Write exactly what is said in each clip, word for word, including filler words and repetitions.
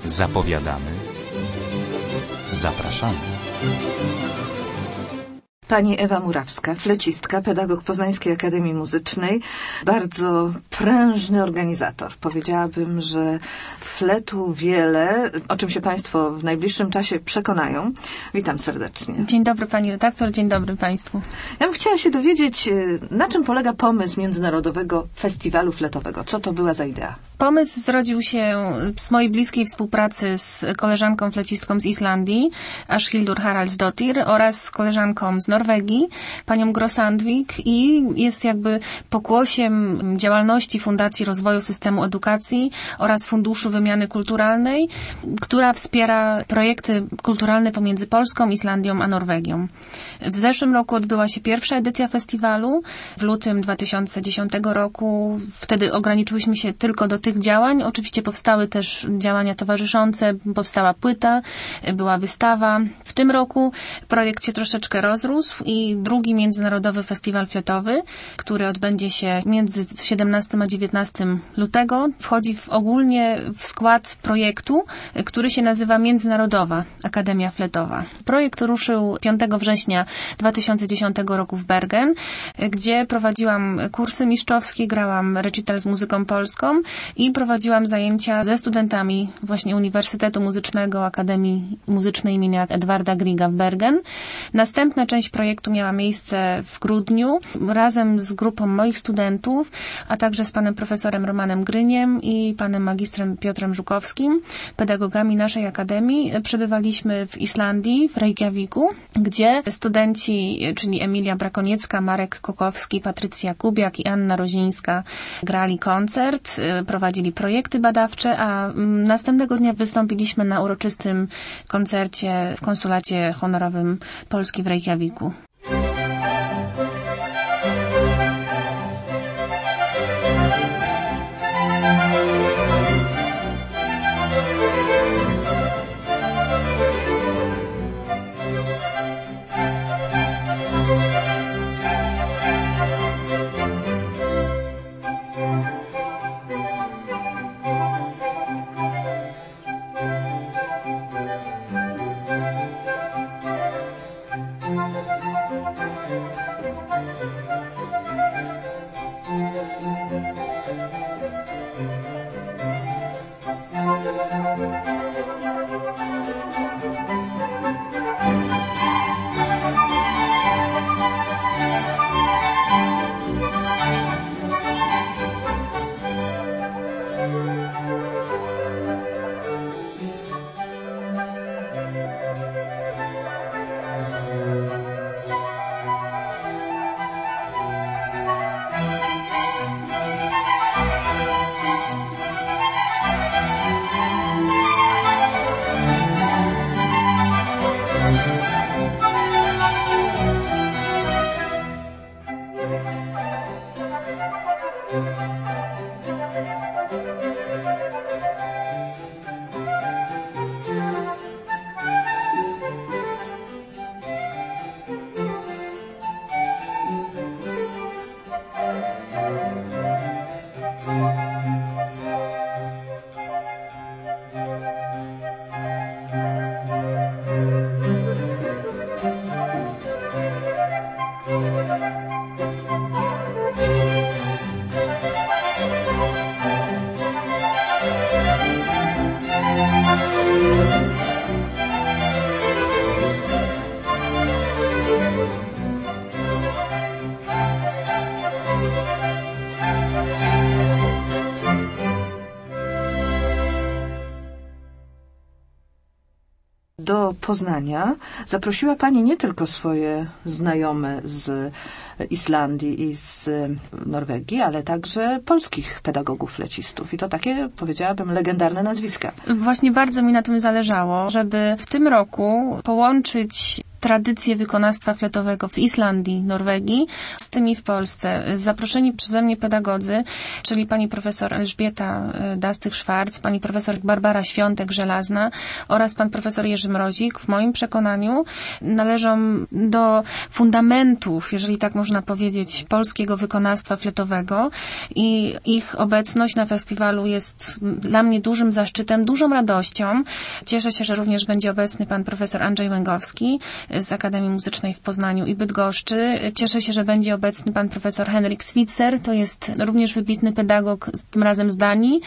Zapowiadamy. Zapraszamy. Pani Ewa Murawska, flecistka, pedagog Poznańskiej Akademii Muzycznej, bardzo prężny organizator. Powiedziałabym, że fletu wiele, o czym się Państwo w najbliższym czasie przekonają. Witam serdecznie. Dzień dobry Pani redaktor, dzień dobry Państwu. Ja bym chciała się dowiedzieć, na czym polega pomysł Międzynarodowego Festiwalu Fletowego. Co to była za idea? Pomysł zrodził się z mojej bliskiej współpracy z koleżanką flecistką z Islandii, Ashildur Haraldsdottir, oraz z koleżanką z Norwegii, panią Grossandvik, i jest jakby pokłosiem działalności Fundacji Rozwoju Systemu Edukacji oraz Funduszu Wymiany Kulturalnej, która wspiera projekty kulturalne pomiędzy Polską, Islandią a Norwegią. W zeszłym roku odbyła się pierwsza edycja festiwalu, w lutym dwa tysiące dziesiątego roku. Wtedy ograniczyłyśmy się tylko do tych działań. Oczywiście powstały też działania towarzyszące, powstała płyta, była wystawa. W tym roku projekt się troszeczkę rozrósł i drugi Międzynarodowy Festiwal Fletowy, który odbędzie się między siedemnastego a dziewiętnastego lutego, wchodzi w ogólnie w skład projektu, który się nazywa Międzynarodowa Akademia Fletowa. Projekt ruszył piątego września dwa tysiące dziesiątego roku w Bergen, gdzie prowadziłam kursy mistrzowskie, grałam recital z muzyką polską i prowadziłam zajęcia ze studentami właśnie Uniwersytetu Muzycznego Akademii Muzycznej imienia Edwarda Grieга w Bergen. Następna część projektu miała miejsce w grudniu razem z grupą moich studentów, a także z panem profesorem Romanem Gryniem i panem magistrem Piotrem Żukowskim, pedagogami naszej akademii. Przebywaliśmy w Islandii, w Reykjaviku, gdzie studenci, czyli Emilia Brakoniecka, Marek Kokowski, Patrycja Kubiak i Anna Rozińska grali koncert, prowadzili projekty badawcze, a następnego dnia wystąpiliśmy na uroczystym koncercie w konsulacie honorowym Polski w Reykjaviku. Do Poznania zaprosiła Pani nie tylko swoje znajome z Islandii i z Norwegii, ale także polskich pedagogów flecistów. I to takie, powiedziałabym, legendarne nazwiska. Właśnie bardzo mi na tym zależało, żeby w tym roku połączyć tradycje wykonawstwa fletowego z Islandii, Norwegii, z tymi w Polsce. Zaproszeni przeze mnie pedagodzy, czyli pani profesor Elżbieta Dastych-Szwarc, pani profesor Barbara Świątek-Żelazna oraz pan profesor Jerzy Mrozik, w moim przekonaniu należą do fundamentów, jeżeli tak można powiedzieć, polskiego wykonawstwa fletowego i ich obecność na festiwalu jest dla mnie dużym zaszczytem, dużą radością. Cieszę się, że również będzie obecny pan profesor Andrzej Łęgowski z Akademii Muzycznej w Poznaniu i Bydgoszczy. Cieszę się, że będzie obecny pan profesor Henrik Switzer, to jest również wybitny pedagog, tym razem z Danii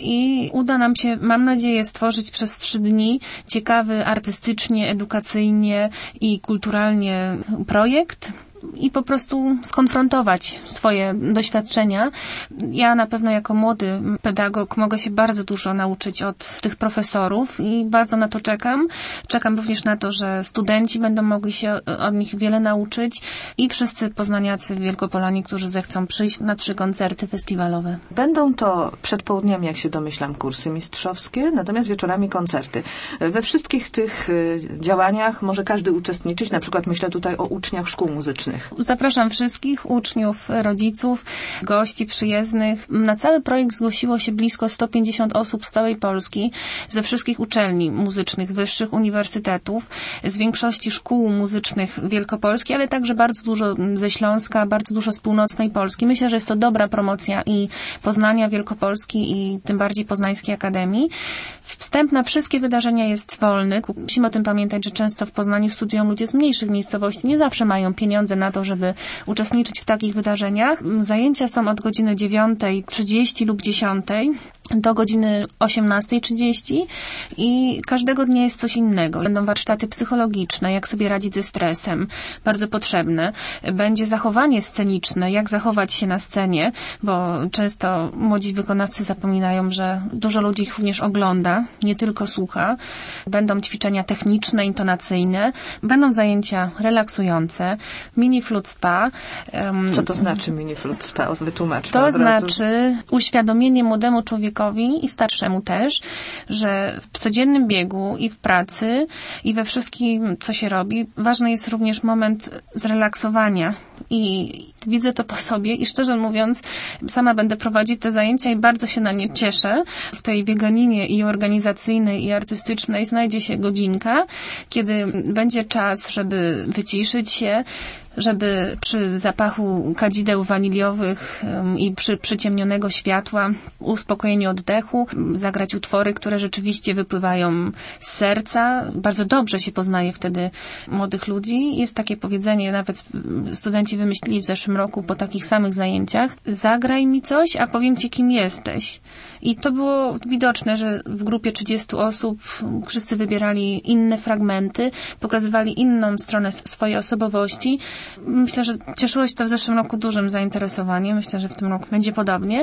i uda nam się, mam nadzieję, stworzyć przez trzy dni ciekawy artystycznie, edukacyjnie i kulturalnie projekt i po prostu skonfrontować swoje doświadczenia. Ja na pewno jako młody pedagog mogę się bardzo dużo nauczyć od tych profesorów i bardzo na to czekam. Czekam również na to, że studenci będą mogli się od nich wiele nauczyć i wszyscy poznaniacy wielkopolani, którzy zechcą przyjść na trzy koncerty festiwalowe. Będą to przed południami, jak się domyślam, kursy mistrzowskie, natomiast wieczorami koncerty. We wszystkich tych działaniach może każdy uczestniczyć, na przykład myślę tutaj o uczniach szkół muzycznych. Zapraszam wszystkich, uczniów, rodziców, gości przyjezdnych. Na cały projekt zgłosiło się blisko sto pięćdziesiąt osób z całej Polski, ze wszystkich uczelni muzycznych, wyższych uniwersytetów, z większości szkół muzycznych Wielkopolski, ale także bardzo dużo ze Śląska, bardzo dużo z północnej Polski. Myślę, że jest to dobra promocja i Poznania, Wielkopolski i tym bardziej Poznańskiej Akademii. Wstęp na wszystkie wydarzenia jest wolny. Musimy o tym pamiętać, że często w Poznaniu studiują ludzie z mniejszych miejscowości. Nie zawsze mają pieniądze na to, żeby uczestniczyć w takich wydarzeniach. Zajęcia są od godziny dziewiątej trzydzieści lub dziesiątej do godziny osiemnastej trzydzieści i każdego dnia jest coś innego. Będą warsztaty psychologiczne, jak sobie radzić ze stresem, bardzo potrzebne. Będzie zachowanie sceniczne, jak zachować się na scenie, bo często młodzi wykonawcy zapominają, że dużo ludzi ich również ogląda, nie tylko słucha. Będą ćwiczenia techniczne, intonacyjne, będą zajęcia relaksujące, mini flute spa. Co to znaczy mini flute spa? Wytłumacz. To znaczy uświadomienie młodemu człowiekowi i starszemu też, że w codziennym biegu i w pracy i we wszystkim, co się robi, ważny jest również moment zrelaksowania. I widzę to po sobie i szczerze mówiąc, sama będę prowadzić te zajęcia i bardzo się na nie cieszę. W tej bieganinie i organizacyjnej, i artystycznej znajdzie się godzinka, kiedy będzie czas, żeby wyciszyć się, żeby przy zapachu kadzideł waniliowych i przy przyciemnionego światła, uspokojeniu oddechu, zagrać utwory, które rzeczywiście wypływają z serca. Bardzo dobrze się poznaje wtedy młodych ludzi. Jest takie powiedzenie, nawet studenci wymyślili w zeszłym roku po takich samych zajęciach: zagraj mi coś, a powiem ci, kim jesteś. I to było widoczne, że w grupie trzydziestu osób wszyscy wybierali inne fragmenty, pokazywali inną stronę swojej osobowości. Myślę, że cieszyło się to w zeszłym roku dużym zainteresowaniem. Myślę, że w tym roku będzie podobnie.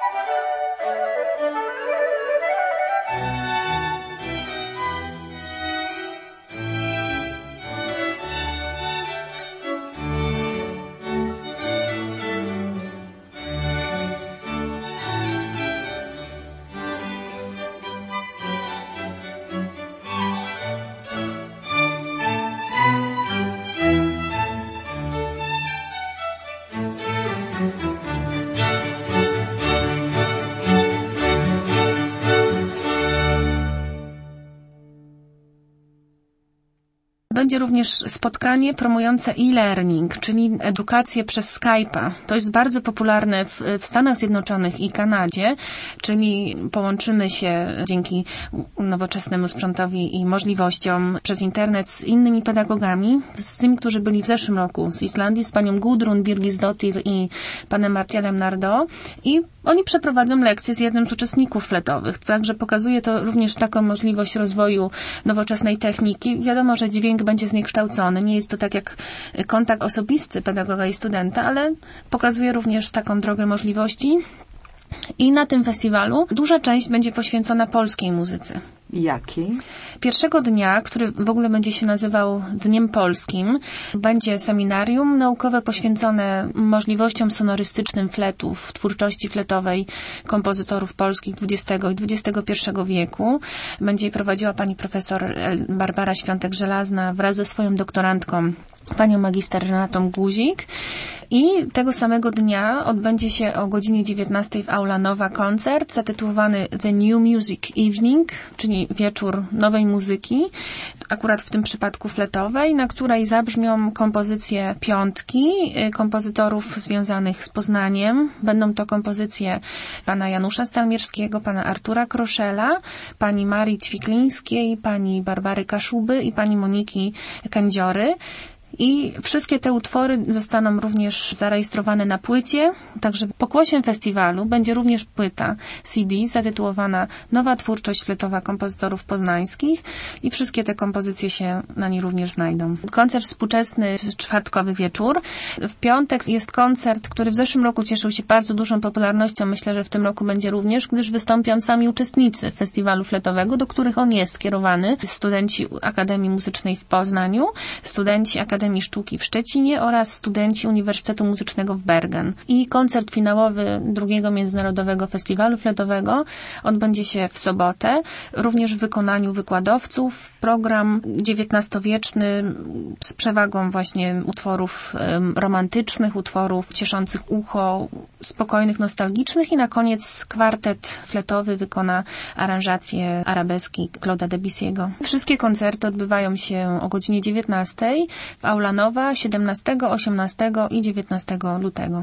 Będzie również spotkanie promujące e-learning, czyli edukację przez Skype'a. To jest bardzo popularne w, w Stanach Zjednoczonych i Kanadzie, czyli połączymy się dzięki nowoczesnemu sprzętowi i możliwościom przez internet z innymi pedagogami, z tymi, którzy byli w zeszłym roku z Islandii, z panią Gudrun Birgisdottir i panem Martialem Nardo, i oni przeprowadzą lekcje z jednym z uczestników fletowych. Także pokazuje to również taką możliwość rozwoju nowoczesnej techniki. Wiadomo, że dźwięk będzie zniekształcony. Nie jest to tak jak kontakt osobisty pedagoga i studenta, ale pokazuje również taką drogę możliwości. I na tym festiwalu duża część będzie poświęcona polskiej muzyce. Jakiej? Pierwszego dnia, który w ogóle będzie się nazywał Dniem Polskim, będzie seminarium naukowe poświęcone możliwościom sonorystycznym fletów, twórczości fletowej kompozytorów polskich dwudziestego i dwudziestego pierwszego wieku. Będzie je prowadziła pani profesor Barbara Świątek-Żelazna wraz ze swoją doktorantką, panią magister Renatą Guzik. I tego samego dnia odbędzie się o godzinie dziewiętnastej w Aula Nowa koncert zatytułowany The New Music Evening, czyli wieczór nowej muzyki, akurat w tym przypadku fletowej, na której zabrzmią kompozycje piątki kompozytorów związanych z Poznaniem. Będą to kompozycje pana Janusza Stalmierskiego, pana Artura Kroszela, pani Marii Ćwiklińskiej, pani Barbary Kaszuby i pani Moniki Kędziory. I wszystkie te utwory zostaną również zarejestrowane na płycie, także pokłosiem festiwalu będzie również płyta C D zatytułowana Nowa twórczość fletowa kompozytorów poznańskich i wszystkie te kompozycje się na niej również znajdą. Koncert współczesny, czwartkowy wieczór. W piątek jest koncert, który w zeszłym roku cieszył się bardzo dużą popularnością. Myślę, że w tym roku będzie również, gdyż wystąpią sami uczestnicy festiwalu fletowego, do których on jest kierowany. Studenci Akademii Muzycznej w Poznaniu, studenci Akademii Sztuki w Szczecinie oraz studenci Uniwersytetu Muzycznego w Bergen. I koncert finałowy drugiego Międzynarodowego Festiwalu Fletowego odbędzie się w sobotę, również w wykonaniu wykładowców. Program dziewiętnastowieczny z przewagą właśnie utworów um, romantycznych, utworów cieszących ucho, spokojnych, nostalgicznych i na koniec kwartet fletowy wykona aranżację arabeski Claude'a Debussy'ego. Wszystkie koncerty odbywają się o godzinie dziewiętnastej w Aula Nowa siedemnastego, osiemnastego i dziewiętnastego lutego.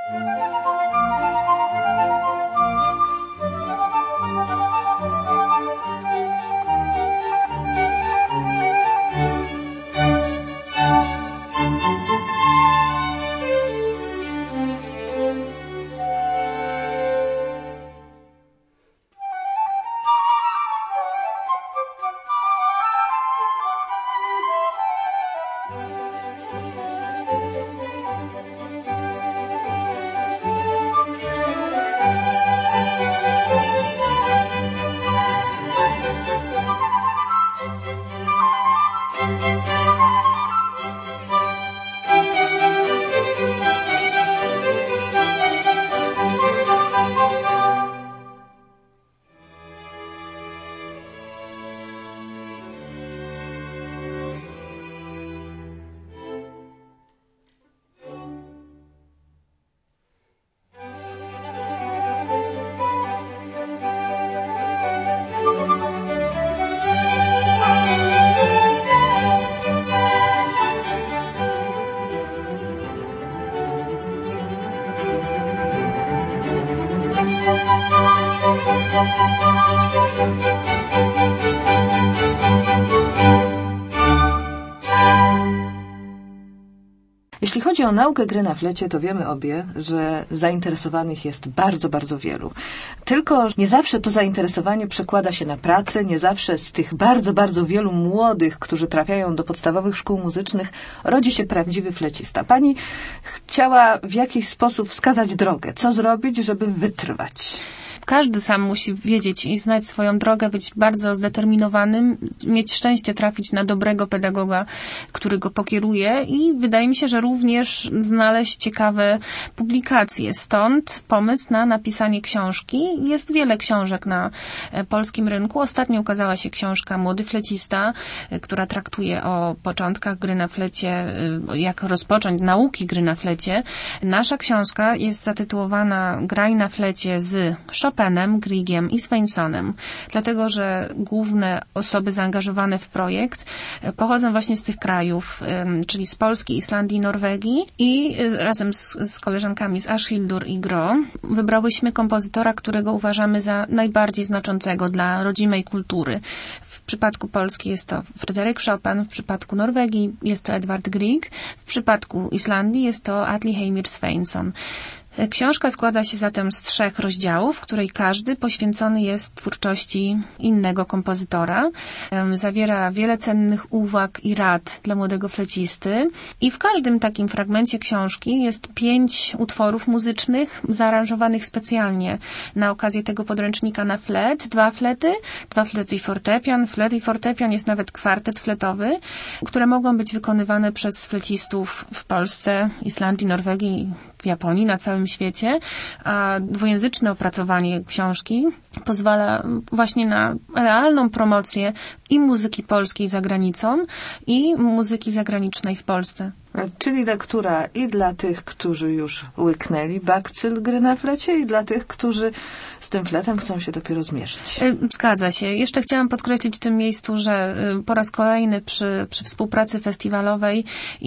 Jeśli chodzi o naukę gry na flecie, to wiemy obie, że zainteresowanych jest bardzo, bardzo wielu. Tylko nie zawsze to zainteresowanie przekłada się na pracę, nie zawsze z tych bardzo, bardzo wielu młodych, którzy trafiają do podstawowych szkół muzycznych, rodzi się prawdziwy flecista. Pani chciała w jakiś sposób wskazać drogę. Co zrobić, żeby wytrwać? Każdy sam musi wiedzieć i znać swoją drogę, być bardzo zdeterminowanym, mieć szczęście trafić na dobrego pedagoga, który go pokieruje i wydaje mi się, że również znaleźć ciekawe publikacje. Stąd pomysł na napisanie książki. Jest wiele książek na polskim rynku. Ostatnio ukazała się książka Młody flecista, która traktuje o początkach gry na flecie, jak rozpocząć nauki gry na flecie. Nasza książka jest zatytułowana Graj na flecie z Chopinem, Griegiem i Svenssonem, dlatego że główne osoby zaangażowane w projekt pochodzą właśnie z tych krajów, czyli z Polski, Islandii i Norwegii i razem z, z koleżankami z Ashhildur i Gro wybrałyśmy kompozytora, którego uważamy za najbardziej znaczącego dla rodzimej kultury. W przypadku Polski jest to Fryderyk Chopin, w przypadku Norwegii jest to Edvard Grieg, w przypadku Islandii jest to Atli Heimir Sveinsson. Książka składa się zatem z trzech rozdziałów, w której każdy poświęcony jest twórczości innego kompozytora. Zawiera wiele cennych uwag i rad dla młodego flecisty i w każdym takim fragmencie książki jest pięć utworów muzycznych zaaranżowanych specjalnie na okazję tego podręcznika na flet. Dwa flety, dwa flety i fortepian. Flet i fortepian jest nawet kwartet fletowy, które mogą być wykonywane przez flecistów w Polsce, Islandii, Norwegii, w Japonii, na całym świecie, a dwujęzyczne opracowanie książki pozwala właśnie na realną promocję i muzyki polskiej za granicą, i muzyki zagranicznej w Polsce. Czyli lektura i dla tych, którzy już łyknęli bakcyl gry na flecie, i dla tych, którzy z tym fletem chcą się dopiero zmierzyć. Zgadza się. Jeszcze chciałam podkreślić w tym miejscu, że po raz kolejny przy, przy współpracy festiwalowej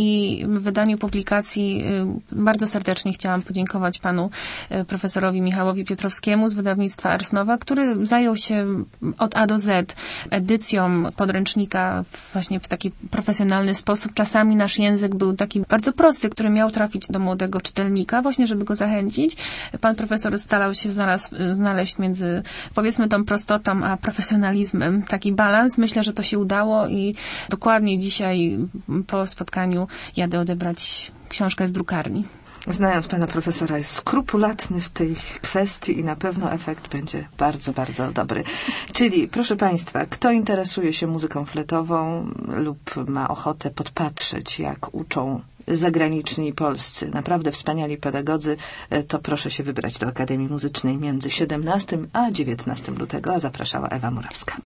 i wydaniu publikacji bardzo serdecznie chciałam podziękować panu profesorowi Michałowi Piotrowskiemu z wydawnictwa Ars Nova, który zajął się od A do Z edycją podręcznika właśnie w taki profesjonalny sposób. Czasami nasz język był taki bardzo prosty, który miał trafić do młodego czytelnika, właśnie żeby go zachęcić. Pan profesor starał się zaraz znaleźć między, powiedzmy, tą prostotą a profesjonalizmem taki balans. Myślę, że to się udało i dokładnie dzisiaj po spotkaniu jadę odebrać książkę z drukarni. Znając pana profesora, jest skrupulatny w tej kwestii i na pewno efekt będzie bardzo, bardzo dobry. Czyli, proszę państwa, kto interesuje się muzyką fletową lub ma ochotę podpatrzeć, jak uczą zagraniczni polscy, naprawdę wspaniali pedagodzy, to proszę się wybrać do Akademii Muzycznej między siedemnastego a dziewiętnastego lutego, a zapraszała Ewa Murawska.